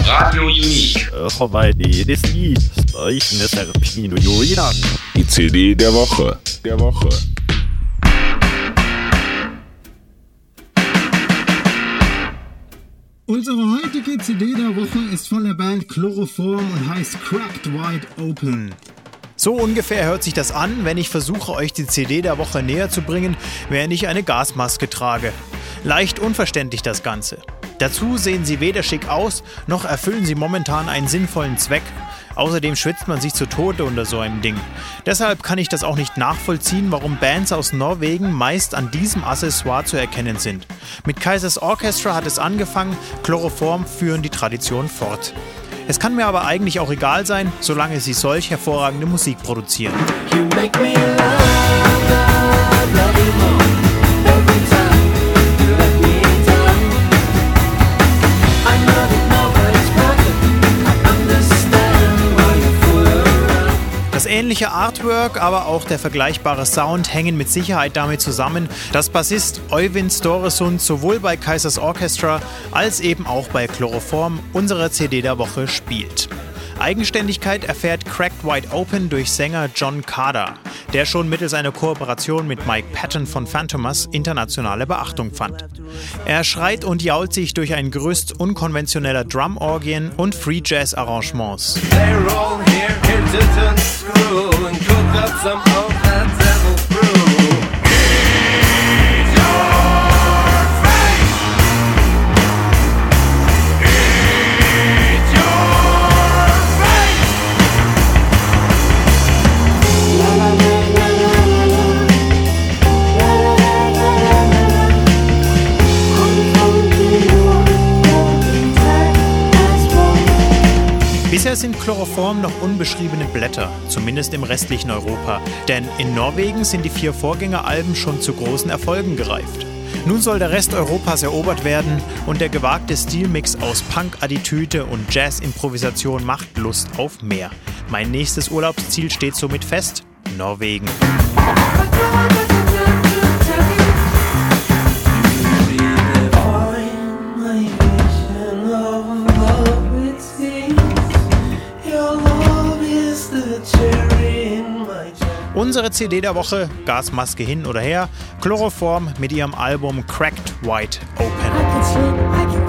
Radio Unique. Die CD der Woche. Unsere heutige CD der Woche ist von der Band Chloroform und heißt Cracked Wide Open. So ungefähr hört sich das an, wenn ich versuche, euch die CD der Woche näher zu bringen, während ich eine Gasmaske trage. Leicht unverständlich das Ganze. Dazu sehen sie weder schick aus, noch erfüllen sie momentan einen sinnvollen Zweck. Außerdem schwitzt man sich zu Tode unter so einem Ding. Deshalb kann ich das auch nicht nachvollziehen, warum Bands aus Norwegen meist an diesem Accessoire zu erkennen sind. Mit Kaisers Orchestra hat es angefangen, Chloroform führen die Tradition fort. Es kann mir aber eigentlich auch egal sein, solange sie solch hervorragende Musik produzieren. Das ähnliche Artwork, aber auch der vergleichbare Sound hängen mit Sicherheit damit zusammen, dass Bassist Øyvind Storesund sowohl bei Kaisers Orchestra als eben auch bei Chloroform unsere CD der Woche spielt. Eigenständigkeit erfährt Cracked Wide Open durch Sänger John Kaada, der schon mittels einer Kooperation mit Mike Patton von Fantomas internationale Beachtung fand. Er schreit und jault sich durch ein Gerüst unkonventioneller Drum-Orgien und Free-Jazz-Arrangements. Bisher sind Chloroform noch unbeschriebene Blätter, zumindest im restlichen Europa, denn in Norwegen sind die 4 Vorgängeralben schon zu großen Erfolgen gereift. Nun soll der Rest Europas erobert werden und der gewagte Stilmix aus Punk-Attitüde und Jazz-Improvisation macht Lust auf mehr. Mein nächstes Urlaubsziel steht somit fest: Norwegen. Unsere CD der Woche, Gasmaske hin oder her, Chloroform mit ihrem Album Cracked Wide Open.